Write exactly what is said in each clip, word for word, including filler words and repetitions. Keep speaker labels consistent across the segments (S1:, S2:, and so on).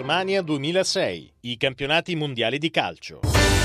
S1: Germania duemilasei, i campionati mondiali di calcio.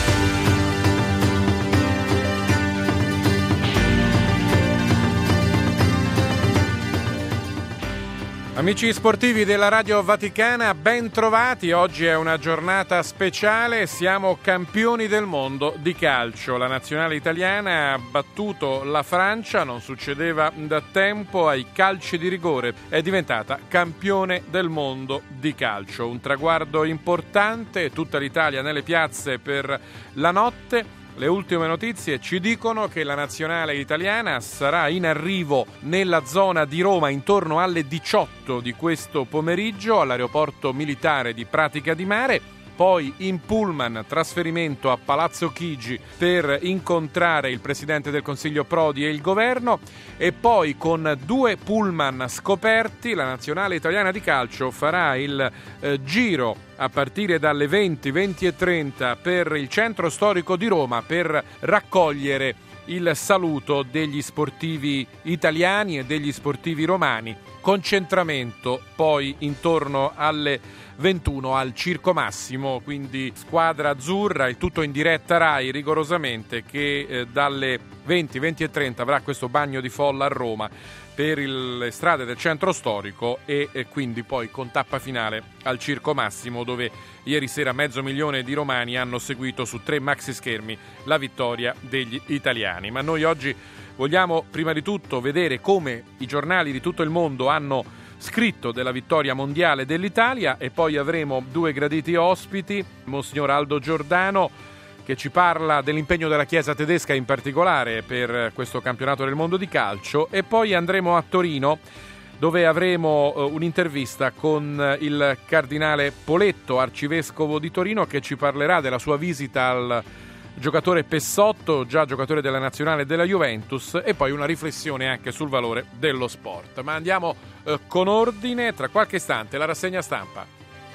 S2: Amici sportivi della Radio Vaticana, ben trovati. Oggi è una giornata speciale, siamo campioni del mondo di calcio. La nazionale italiana ha battuto la Francia, non succedeva da tempo, ai calci di rigore. È diventata campione del mondo di calcio. Un traguardo importante, tutta l'Italia nelle piazze per la notte. Le ultime notizie ci dicono che la nazionale italiana sarà in arrivo nella zona di Roma intorno alle diciotto di questo pomeriggio all'aeroporto militare di Pratica di Mare, poi in pullman trasferimento a Palazzo Chigi per incontrare il Presidente del Consiglio Prodi e il Governo, e poi con due pullman scoperti la nazionale italiana di calcio farà il eh, giro a partire dalle venti, venti e trenta per il centro storico di Roma per raccogliere il saluto degli sportivi italiani e degli sportivi romani. Concentramento poi intorno alle ventuno al Circo Massimo, quindi squadra azzurra, il tutto in diretta Rai rigorosamente, che eh, dalle venti, venti e trenta avrà questo bagno di folla a Roma per il, le strade del centro storico e, e quindi poi con tappa finale al Circo Massimo, dove ieri sera mezzo milione di romani hanno seguito su tre maxi schermi la vittoria degli italiani. Ma noi oggi vogliamo prima di tutto vedere come i giornali di tutto il mondo hanno scritto della vittoria mondiale dell'Italia, e poi avremo due graditi ospiti, Monsignor Aldo Giordano, che ci parla dell'impegno della Chiesa tedesca in particolare per questo campionato del mondo di calcio, e poi andremo a Torino dove avremo un'intervista con il cardinale Poletto, arcivescovo di Torino, che ci parlerà della sua visita al giocatore Pessotto, già giocatore della nazionale della Juventus, e poi una riflessione anche sul valore dello sport. Ma andiamo eh, con ordine, tra qualche istante la rassegna stampa.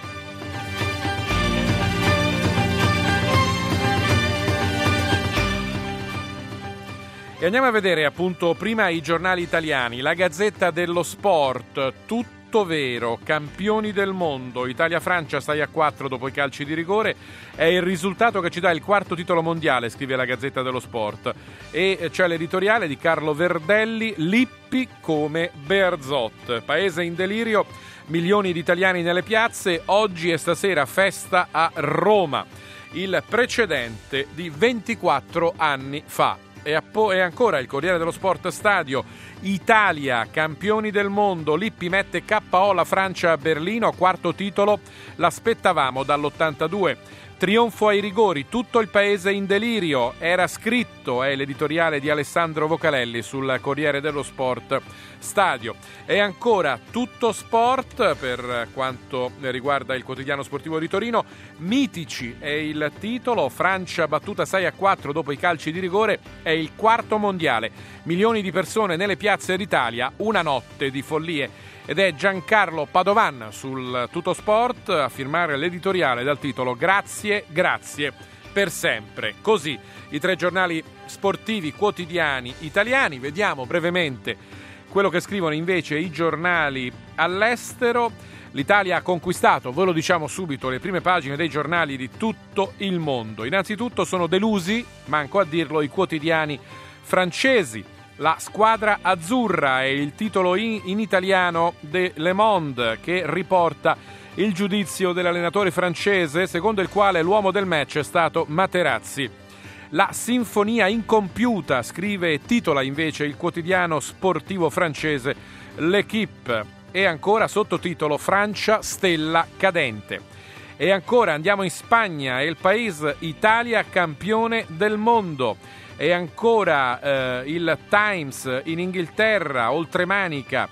S2: E andiamo a vedere appunto prima i giornali italiani. La Gazzetta dello Sport, tutto vero, campioni del mondo, Italia-Francia sei a quattro dopo i calci di rigore, è il risultato che ci dà il quarto titolo mondiale, scrive la Gazzetta dello Sport, e c'è l'editoriale di Carlo Verdelli, Lippi come Bearzot, paese in delirio, milioni di italiani nelle piazze, oggi e stasera festa a Roma, il precedente di ventiquattro anni fa. E ancora il Corriere dello Sport Stadio, Italia, campioni del mondo, Lippi mette K O la Francia a Berlino, quarto titolo, l'aspettavamo dall'ottantadue. Trionfo ai rigori, tutto il paese in delirio, era scritto, è l'editoriale di Alessandro Vocalelli sul Corriere dello Sport Stadio. E ancora tutto sport per quanto riguarda il quotidiano sportivo di Torino, mitici è il titolo, Francia battuta sei a quattro dopo i calci di rigore, è il quarto mondiale, milioni di persone nelle piazze d'Italia, una notte di follie. Ed è Giancarlo Padovan sul Tutto Sport a firmare l'editoriale dal titolo Grazie, grazie per sempre. Così i tre giornali sportivi quotidiani italiani. Vediamo brevemente quello che scrivono invece i giornali all'estero. L'Italia ha conquistato, ve lo diciamo subito, le prime pagine dei giornali di tutto il mondo. Innanzitutto sono delusi, manco a dirlo, i quotidiani francesi. La squadra azzurra è il titolo in, in italiano de Le Monde, che riporta il giudizio dell'allenatore francese secondo il quale l'uomo del match è stato Materazzi. La sinfonia incompiuta, scrive e titola invece il quotidiano sportivo francese L'Équipe, e ancora sottotitolo Francia stella cadente. E ancora andiamo in Spagna, El País, Italia campione del mondo. E ancora eh, il Times in Inghilterra, oltremanica,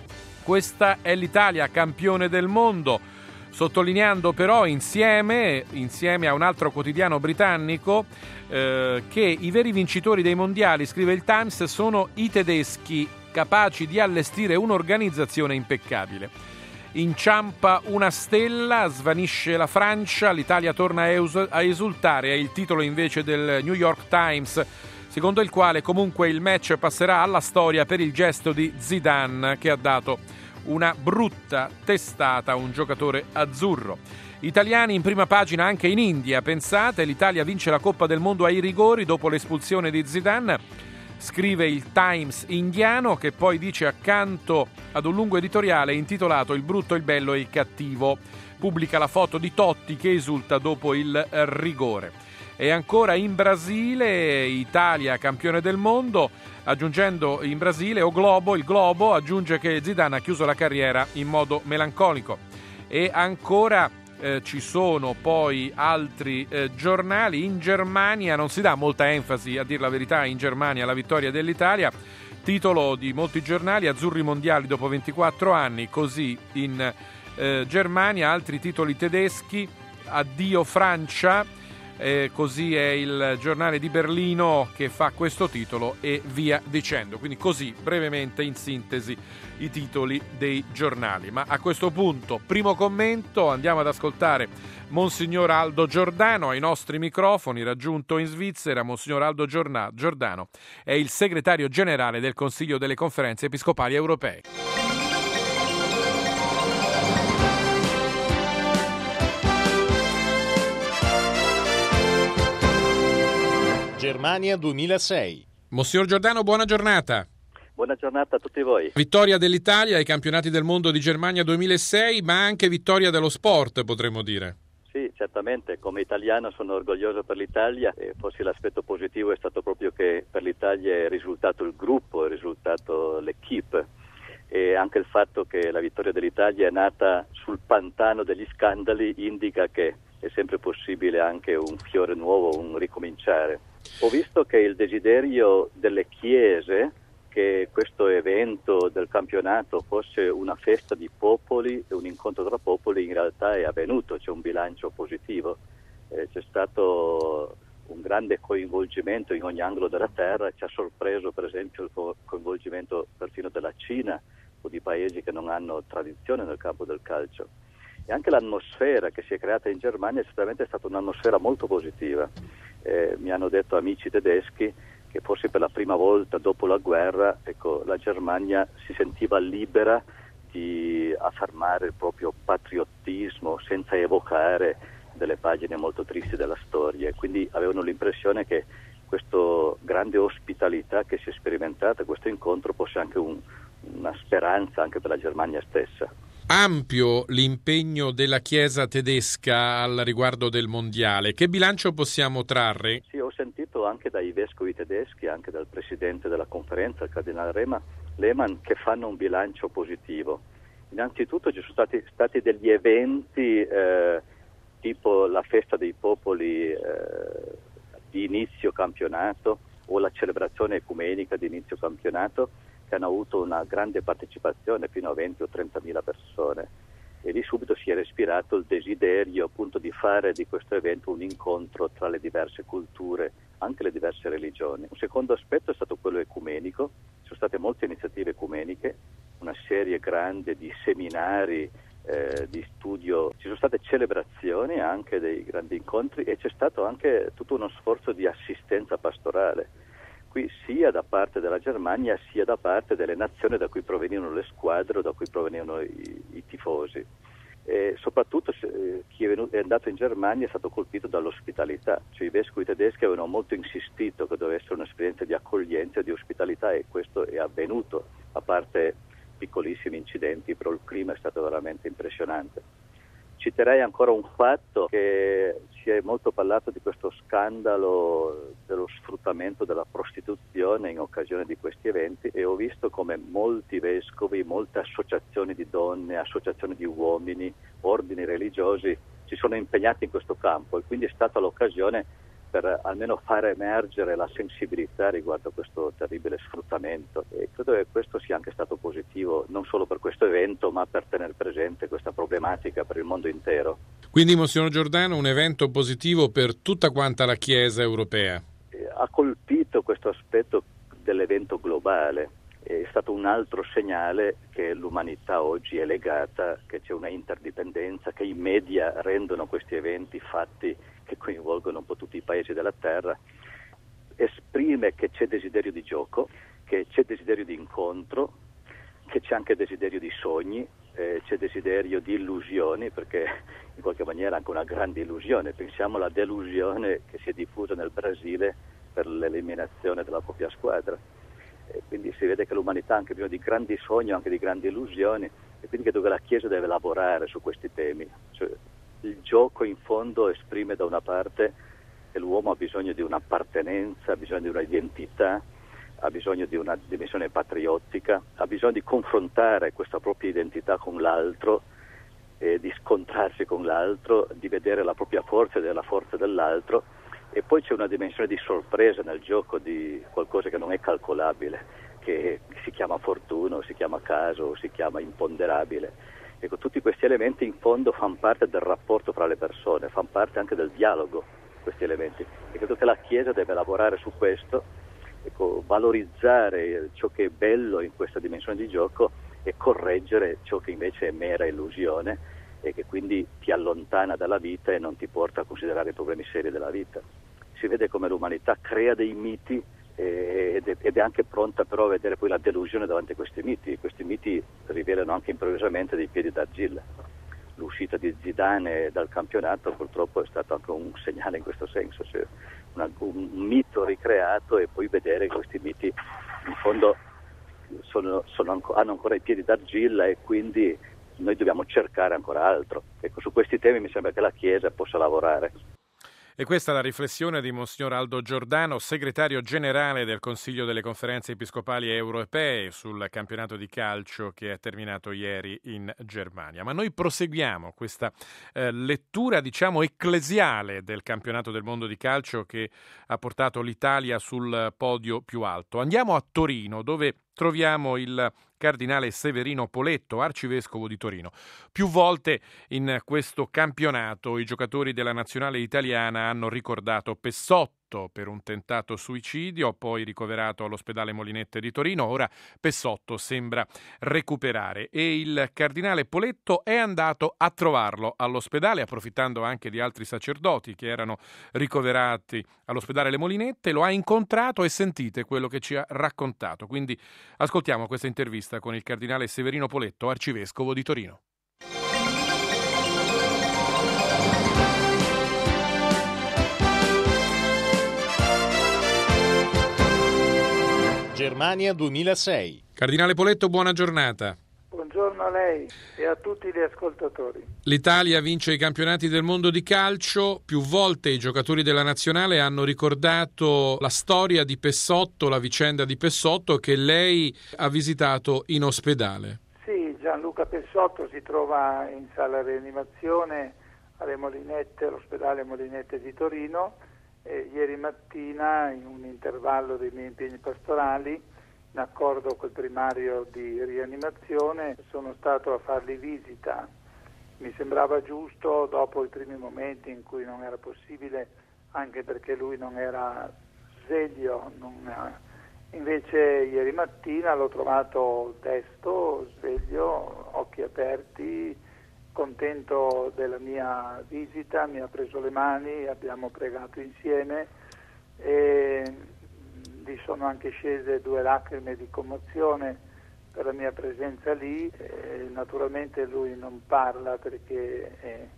S2: questa è l'Italia campione del mondo, sottolineando però insieme, insieme a un altro quotidiano britannico eh, che i veri vincitori dei mondiali, scrive il Times, sono i tedeschi, capaci di allestire un'organizzazione impeccabile. Inciampa una stella, svanisce la Francia, l'Italia torna a esultare, è il titolo invece del New York Times, secondo il quale comunque il match passerà alla storia per il gesto di Zidane, che ha dato una brutta testata a un giocatore azzurro. Italiani in prima pagina anche in India, pensate, l'Italia vince la Coppa del Mondo ai rigori dopo l'espulsione di Zidane, scrive il Times indiano, che poi dice accanto ad un lungo editoriale intitolato Il brutto, il bello e il cattivo, pubblica la foto di Totti che esulta dopo il rigore. E ancora in Brasile, Italia campione del mondo, aggiungendo in Brasile O Globo, il Globo aggiunge che Zidane ha chiuso la carriera in modo melancolico. E ancora Eh, ci sono poi altri eh, giornali. In Germania non si dà molta enfasi, a dir la verità, in Germania alla vittoria dell'Italia. Titolo di molti giornali: azzurri mondiali dopo ventiquattro anni, così in eh, Germania. Altri titoli tedeschi: addio Francia, eh, così è il giornale di Berlino che fa questo titolo, e via dicendo. Quindi così brevemente, in sintesi, i titoli dei giornali. Ma a questo punto, primo commento, andiamo ad ascoltare Monsignor Aldo Giordano ai nostri microfoni, raggiunto in Svizzera. Monsignor Aldo Giordano è il segretario generale del Consiglio delle Conferenze Episcopali Europee.
S1: Germania duemilasei.
S2: Monsignor Giordano, buona giornata.
S3: Buona giornata a tutti voi.
S2: Vittoria dell'Italia ai campionati del mondo di Germania duemilasei, ma anche vittoria dello sport, potremmo dire.
S3: Sì, certamente, come italiano sono orgoglioso per l'Italia, e forse l'aspetto positivo è stato proprio che per l'Italia è risultato il gruppo, è risultato l'equipe, e anche il fatto che la vittoria dell'Italia è nata sul pantano degli scandali indica che è sempre possibile anche un fiore nuovo, un ricominciare. Ho visto che il desiderio delle chiese che questo evento del campionato fosse una festa di popoli e un incontro tra popoli in realtà è avvenuto, c'è un bilancio positivo, eh, c'è stato un grande coinvolgimento in ogni angolo della terra. Ci ha sorpreso per esempio il co- coinvolgimento persino della Cina o di paesi che non hanno tradizione nel campo del calcio, e anche l'atmosfera che si è creata in Germania è sicuramente stata un'atmosfera molto positiva. Eh, mi hanno detto amici tedeschi che forse per la prima volta dopo la guerra, ecco, la Germania si sentiva libera di affermare il proprio patriottismo senza evocare delle pagine molto tristi della storia, e quindi avevano l'impressione che questa grande ospitalità che si è sperimentata, questo incontro, fosse anche un, una speranza anche per la Germania stessa.
S2: Ampio l'impegno della Chiesa tedesca al riguardo del mondiale. Che bilancio possiamo trarre?
S3: Sì, ho sentito anche dai vescovi tedeschi, anche dal presidente della conferenza, il cardinale Rema, Lehmann, che fanno un bilancio positivo. Innanzitutto ci sono stati, stati degli eventi eh, tipo la festa dei popoli eh, di inizio campionato o la celebrazione ecumenica di inizio campionato, che hanno avuto una grande partecipazione, fino a venti o trentamila persone, e lì subito si è respirato il desiderio appunto di fare di questo evento un incontro tra le diverse culture, anche le diverse religioni. Un secondo aspetto è stato quello ecumenico. Ci sono state molte iniziative ecumeniche, una serie grande di seminari, eh, di studio, ci sono state celebrazioni, anche dei grandi incontri, e c'è stato anche tutto uno sforzo di assistenza pastorale, qui sia da parte della Germania sia da parte delle nazioni da cui provenivano le squadre o da cui provenivano i, i tifosi. E soprattutto eh, chi è, venuto, è andato in Germania è stato colpito dall'ospitalità, cioè i vescovi tedeschi avevano molto insistito che dovesse essere un'esperienza di accoglienza e di ospitalità, e questo è avvenuto, a parte piccolissimi incidenti, però il clima è stato veramente impressionante. Citerei ancora un fatto: che si è molto parlato di questo scandalo dello sfruttamento della prostituzione in occasione di questi eventi, e ho visto come molti vescovi, molte associazioni di donne, associazioni di uomini, ordini religiosi si sono impegnati in questo campo, e quindi è stata l'occasione per almeno far emergere la sensibilità riguardo a questo terribile sfruttamento, e credo che questo sia anche stato positivo non solo per questo evento, ma per tenere presente questa problematica per il mondo intero.
S2: Quindi, Monsignor Giordano, un evento positivo per tutta quanta la Chiesa europea.
S3: Eh, ha colpito questo aspetto dell'evento globale, è stato un altro segnale che l'umanità oggi è legata, che c'è una interdipendenza, che i media rendono questi eventi fatti che coinvolgono un po' tutti i paesi della terra, esprime che c'è desiderio di gioco, che c'è desiderio di incontro, che c'è anche desiderio di sogni, eh, c'è desiderio di illusioni, perché in qualche maniera anche una grande illusione. Pensiamo alla delusione che si è diffusa nel Brasile per l'eliminazione della propria squadra. E quindi si vede che l'umanità ha anche bisogno di grandi sogni, anche di grandi illusioni, e quindi credo che la Chiesa deve lavorare su questi temi. Cioè, il gioco in fondo esprime da una parte che l'uomo ha bisogno di un'appartenenza, ha bisogno di un'identità, ha bisogno di una dimensione patriottica, ha bisogno di confrontare questa propria identità con l'altro, eh, di scontrarsi con l'altro, di vedere la propria forza e della forza dell'altro. E poi c'è una dimensione di sorpresa nel gioco, di qualcosa che non è calcolabile, che si chiama fortuna, o si chiama caso, o si chiama imponderabile. Ecco, tutti questi elementi in fondo fanno parte del rapporto fra le persone, fanno parte anche del dialogo, questi elementi. E credo che la Chiesa deve lavorare su questo, ecco, valorizzare ciò che è bello in questa dimensione di gioco e correggere ciò che invece è mera illusione e che quindi ti allontana dalla vita e non ti porta a considerare i problemi seri della vita. Si vede come l'umanità crea dei miti ed è anche pronta però a vedere poi la delusione davanti a questi miti. Questi miti rivelano anche improvvisamente dei piedi d'argilla. L'uscita di Zidane dal campionato purtroppo è stato anche un segnale in questo senso, cioè una, un mito ricreato, e poi vedere che questi miti in fondo sono, sono anco, hanno ancora i piedi d'argilla, e quindi noi dobbiamo cercare ancora altro. Ecco, su questi temi mi sembra che la Chiesa possa lavorare.
S2: E questa è la riflessione di Monsignor Aldo Giordano, segretario generale del Consiglio delle Conferenze Episcopali Europee, sul campionato di calcio che è terminato ieri in Germania. Ma noi proseguiamo questa eh, lettura, diciamo, ecclesiale del campionato del mondo di calcio che ha portato l'Italia sul podio più alto. Andiamo a Torino, dove troviamo il cardinale Severino Poletto, arcivescovo di Torino. Più volte in questo campionato i giocatori della nazionale italiana hanno ricordato Pessotto per un tentato suicidio, poi ricoverato all'ospedale Molinette di Torino. Ora Pessotto sembra recuperare e il cardinale Poletto è andato a trovarlo all'ospedale, approfittando anche di altri sacerdoti che erano ricoverati all'ospedale Le Molinette. Lo ha incontrato e sentite quello che ci ha raccontato. Quindi ascoltiamo questa intervista con il cardinale Severino Poletto, arcivescovo di Torino.
S1: Germania duemilasei.
S2: Cardinale Poletto, buona giornata.
S4: Buongiorno a lei e a tutti gli ascoltatori.
S2: L'Italia vince i campionati del mondo di calcio. Più volte i giocatori della nazionale hanno ricordato la storia di Pessotto, la vicenda di Pessotto che lei ha visitato in ospedale.
S4: Sì, Gianluca Pessotto si trova in sala rianimazione alle Molinette, all'ospedale Molinette di Torino. E ieri mattina, in un intervallo dei miei impegni pastorali, in accordo col primario di rianimazione, sono stato a fargli visita. Mi sembrava giusto, dopo i primi momenti in cui non era possibile, anche perché lui non era sveglio. Non... Invece ieri mattina l'ho trovato desto, sveglio, occhi aperti, contento della mia visita, mi ha preso le mani, abbiamo pregato insieme e gli sono anche scese due lacrime di commozione per la mia presenza lì. E naturalmente lui non parla perché è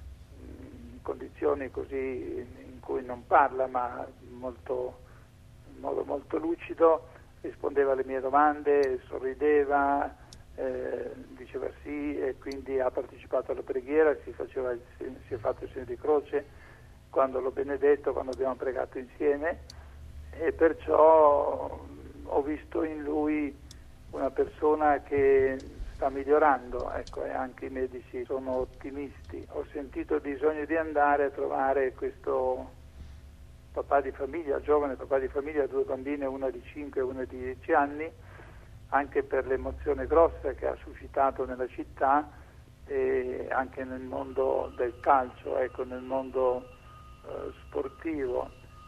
S4: in condizioni così in cui non parla, ma molto, in modo molto lucido rispondeva alle mie domande, sorrideva, Eh, diceva sì, e quindi ha partecipato alla preghiera, si, faceva il, si è fatto il segno di croce quando l'ho benedetto, quando abbiamo pregato insieme, e perciò ho visto in lui una persona che sta migliorando, ecco, e anche i medici sono ottimisti. Ho sentito il bisogno di andare a trovare questo papà di famiglia, giovane papà di famiglia, due bambine, una di cinque e una di dieci anni, anche per l'emozione grossa che ha suscitato nella città e anche nel mondo del calcio, ecco, nel mondo eh, sportivo.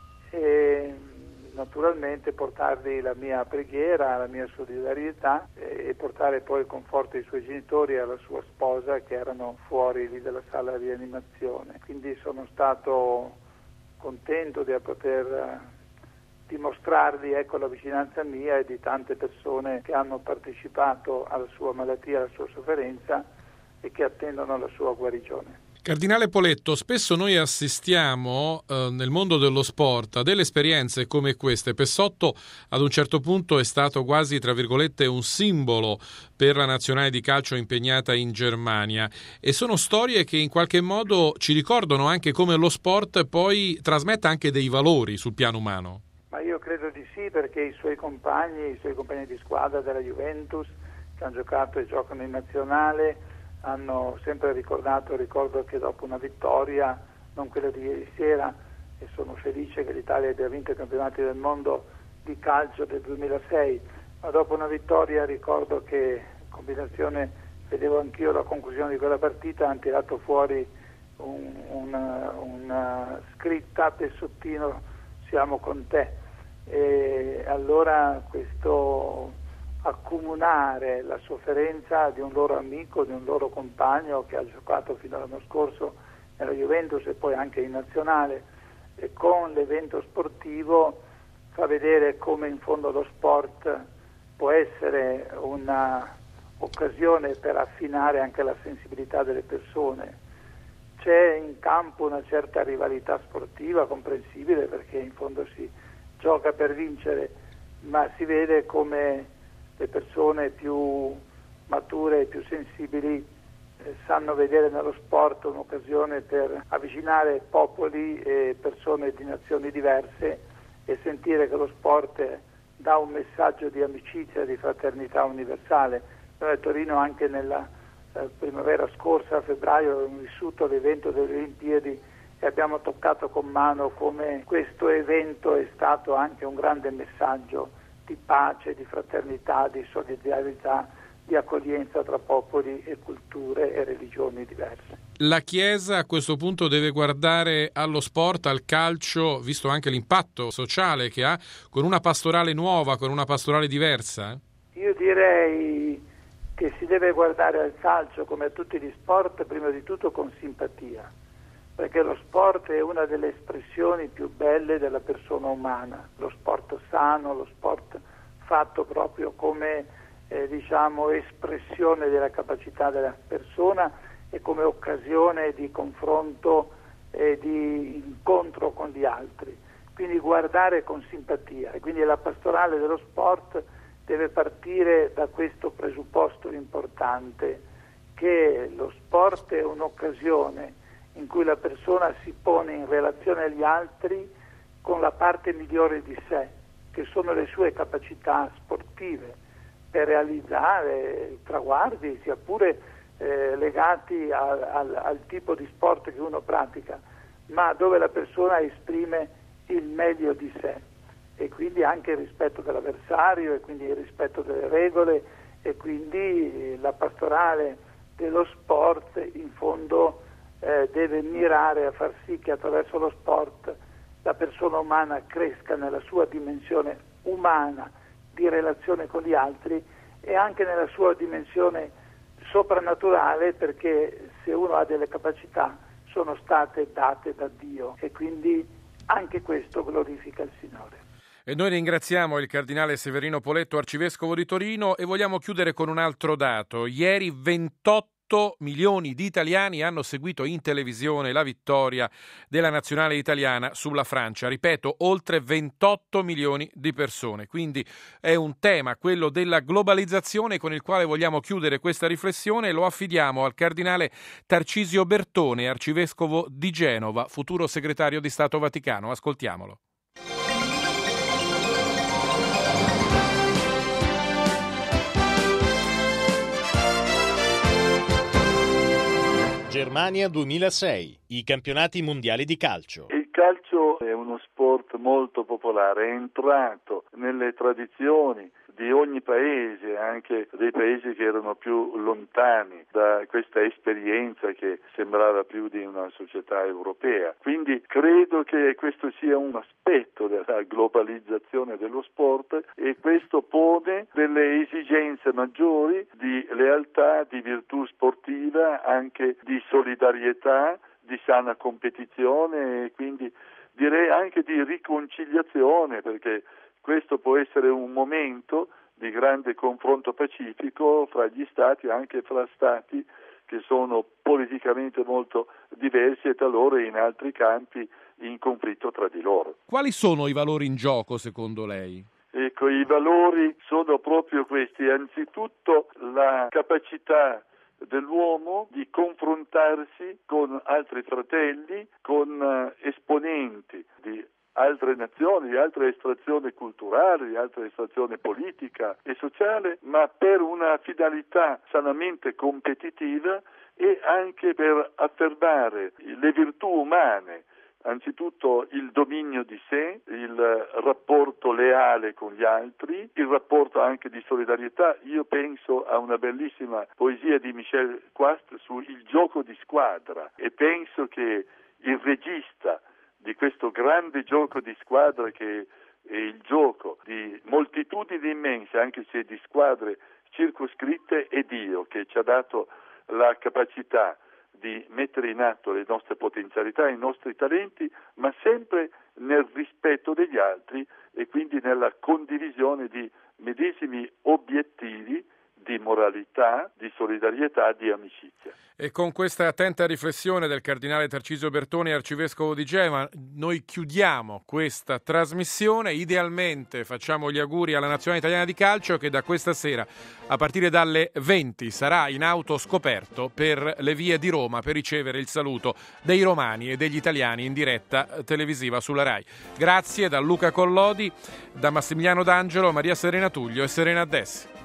S4: E naturalmente portargli la mia preghiera, la mia solidarietà e portare poi il conforto ai suoi genitori e alla sua sposa che erano fuori lì dalla sala di rianimazione. Quindi sono stato contento di poter dimostrargli ecco, la vicinanza mia e di tante persone che hanno partecipato alla sua malattia, alla sua sofferenza e che attendono la sua guarigione.
S2: Cardinale Poletto, spesso noi assistiamo eh, nel mondo dello sport a delle esperienze come queste. Pessotto ad un certo punto è stato quasi, tra virgolette, un simbolo per la nazionale di calcio impegnata in Germania, e sono storie che in qualche modo ci ricordano anche come lo sport poi trasmetta anche dei valori sul piano umano.
S4: Ma io credo di sì, perché i suoi compagni, i suoi compagni di squadra della Juventus, che hanno giocato e giocano in nazionale, hanno sempre ricordato, ricordo che dopo una vittoria, non quella di ieri sera, e sono felice che l'Italia abbia vinto i campionati del mondo di calcio del duemilasei, ma dopo una vittoria ricordo che in combinazione, vedevo anch'io la conclusione di quella partita, hanno tirato fuori un, una, una scritta: Pessottino, siamo con te. E allora questo accomunare la sofferenza di un loro amico, di un loro compagno che ha giocato fino all'anno scorso nella Juventus e poi anche in nazionale, e con l'evento sportivo fa vedere come in fondo lo sport può essere una occasione per affinare anche la sensibilità delle persone. C'è in campo una certa rivalità sportiva comprensibile, perché in fondo si gioca per vincere, ma si vede come le persone più mature e più sensibili eh, sanno vedere nello sport un'occasione per avvicinare popoli e persone di nazioni diverse e sentire che lo sport dà un messaggio di amicizia, di fraternità universale. Noi a Torino anche nella eh, primavera scorsa, a febbraio, abbiamo vissuto l'evento delle Olimpiadi e abbiamo toccato con mano come questo evento è stato anche un grande messaggio di pace, di fraternità, di solidarietà, di accoglienza tra popoli e culture e religioni diverse.
S2: La Chiesa a questo punto deve guardare allo sport, al calcio, visto anche l'impatto sociale che ha, con una pastorale nuova, con una pastorale diversa?
S4: Io direi che si deve guardare al calcio come a tutti gli sport, prima di tutto con simpatia, perché lo sport è una delle espressioni più belle della persona umana, lo sport sano, lo sport fatto proprio come eh, diciamo espressione della capacità della persona e come occasione di confronto e di incontro con gli altri. Quindi guardare con simpatia, e quindi la pastorale dello sport deve partire da questo presupposto importante, che lo sport è un'occasione in cui la persona si pone in relazione agli altri con la parte migliore di sé, che sono le sue capacità sportive, per realizzare traguardi, sia pure eh, legati al, al, al tipo di sport che uno pratica, ma dove la persona esprime il meglio di sé, e quindi anche il rispetto dell'avversario, e quindi il rispetto delle regole, e quindi la pastorale dello sport in fondo Eh, deve mirare a far sì che attraverso lo sport la persona umana cresca nella sua dimensione umana di relazione con gli altri e anche nella sua dimensione soprannaturale, perché se uno ha delle capacità sono state date da Dio e quindi anche questo glorifica il Signore.
S2: E noi ringraziamo il cardinale Severino Poletto, arcivescovo di Torino, e vogliamo chiudere con un altro dato. Ieri ventotto milioni di italiani hanno seguito in televisione la vittoria della nazionale italiana sulla Francia. Ripeto, oltre ventotto milioni di persone. Quindi è un tema, quello della globalizzazione, con il quale vogliamo chiudere questa riflessione, e lo affidiamo al cardinale Tarcisio Bertone, arcivescovo di Genova, futuro segretario di Stato Vaticano. Ascoltiamolo.
S1: Germania duemilasei, i campionati mondiali di calcio.
S5: Il calcio è uno sport molto popolare, è entrato nelle tradizioni di ogni paese, anche dei paesi che erano più lontani da questa esperienza che sembrava più di una società europea. Quindi credo che questo sia un aspetto della globalizzazione dello sport, e questo pone delle esigenze maggiori di lealtà, di virtù sportiva, anche di solidarietà, di sana competizione, e quindi direi anche di riconciliazione, perché questo può essere un momento di grande confronto pacifico fra gli stati, anche fra stati che sono politicamente molto diversi e talora in altri campi in conflitto tra di loro.
S2: Quali sono i valori in gioco secondo lei?
S5: Ecco, i valori sono proprio questi. Anzitutto la capacità dell'uomo di confrontarsi con altri fratelli, con esponenti di altre nazioni, di altre estrazioni culturali, di altre estrazione politica e sociale, ma per una finalità sanamente competitiva e anche per affermare le virtù umane, anzitutto il dominio di sé, il rapporto leale con gli altri, il rapporto anche di solidarietà. Io penso a una bellissima poesia di Michel Quast su il gioco di squadra e penso che il regista di questo grande gioco di squadra che è il gioco di moltitudini immense, anche se di squadre circoscritte, è Dio, che ci ha dato la capacità di mettere in atto le nostre potenzialità, i nostri talenti, ma sempre nel rispetto degli altri e quindi nella condivisione di medesimi obiettivi di moralità, di solidarietà, di amicizia.
S2: E con questa attenta riflessione del cardinale Tarcisio Bertoni, arcivescovo di Genova, noi chiudiamo questa trasmissione. Idealmente facciamo gli auguri alla Nazionale Italiana di Calcio che da questa sera, a partire dalle venti, sarà in auto scoperto per le vie di Roma per ricevere il saluto dei romani e degli italiani in diretta televisiva sulla Rai. Grazie da Luca Collodi, da Massimiliano D'Angelo, Maria Serena Tullio e Serena Dessi.